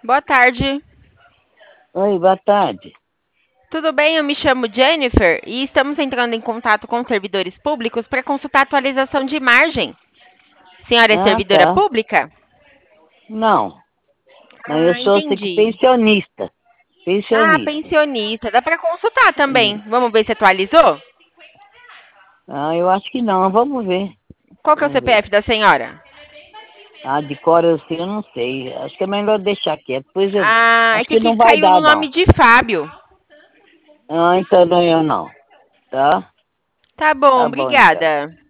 Boa tarde. Oi, boa tarde. Tudo bem? Eu me chamo Jennifer e estamos entrando em contato com servidores públicos para consultar a atualização de margem. Senhora é Ah, servidora tá. pública? Não, não, eu Ah, sou entendi. pensionista. Ah, Pensionista. pensionista. Dá para consultar também. Hum. Vamos ver se atualizou? Ah, eu acho que não. Vamos ver. Qual que é o Vamos ver. CPF da senhora? Ah, de cor eu sei, eu não sei. Acho que é melhor deixar quieto. Depois eu. Ah, é Acho que que aqui não vai caiu no dar, nome não. de Fábio. Ah, então não eu não. Tá? Tá bom, Tá bom, então. obrigada.